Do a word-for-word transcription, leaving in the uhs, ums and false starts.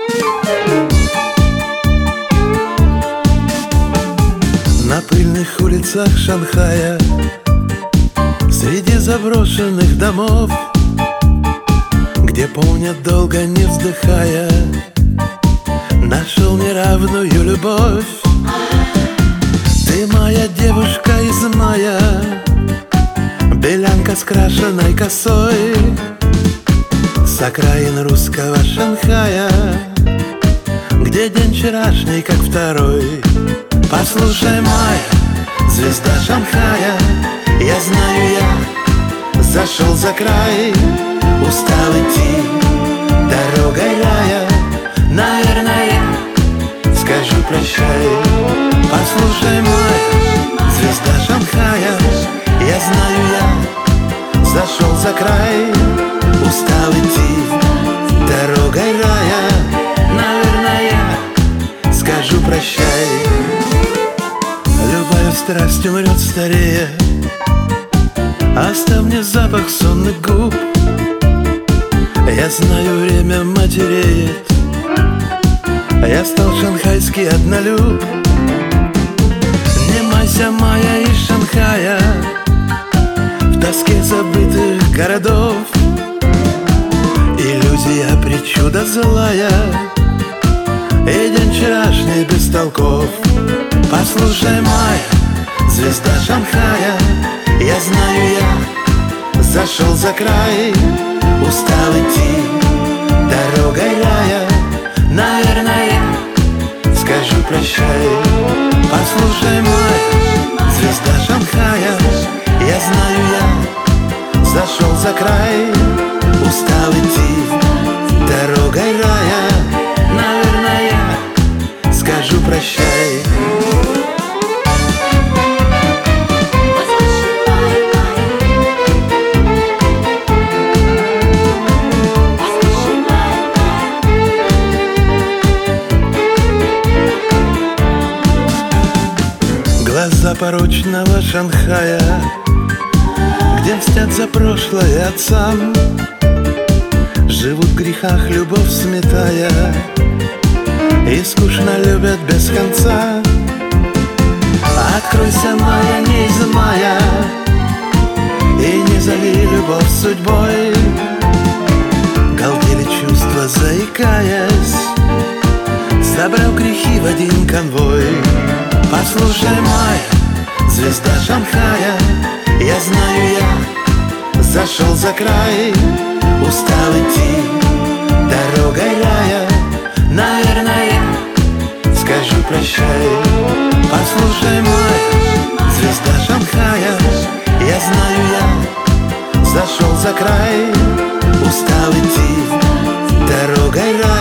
На пыльных улицах Шанхая, среди заброшенных домов, где помнят долго не вздыхая, нашел неравную любовь. Ты моя девушка из мая, белянка с крашеной косой, с окраин русского Шанхая, где день вчерашний, как второй. Послушай, моя звезда Шанхая, я знаю, я зашел за край, устал идти дорогой рая. Наверное, я скажу прощай. Послушай, моя звезда Шанхая, я знаю, я зашел за край, устал идти дорогой рая. Наверное, я скажу прощай. Любая страсть умрет старее, оставь мне запах сонных губ. Я знаю, время матереет, я стал шанхайский однолюб. Не майся, моя из Шанхая, в тоске забытых городов. Иллюзия, причуда злая, и день вчерашний без толков. Послушай, моя звезда Шанхая, я знаю, я зашел за край, устал идти дорогой рая. Наверное, я скажу прощай. Послушай, моя звезда Шанхая, я знаю, я зашел за край, устал идти дорогой рая. Наверное, я скажу прощай. Глаза порочного Шанхая, где мстят за прошлое отцам, живут в грехах, любовь сметая, и скучно любят без конца. Откройся, моя, не из мая, и не зови любовь судьбой. Галдели чувства, заикаясь, собрал грехи в один конвой. Послушай, моя звезда Шанхая, я знаю, я зашел за край, устал идти дорогой рая. Наверное, я скажу прощай. Послушай, моя звезда Шанхая, я знаю, я зашел за край, устал идти дорогой рая.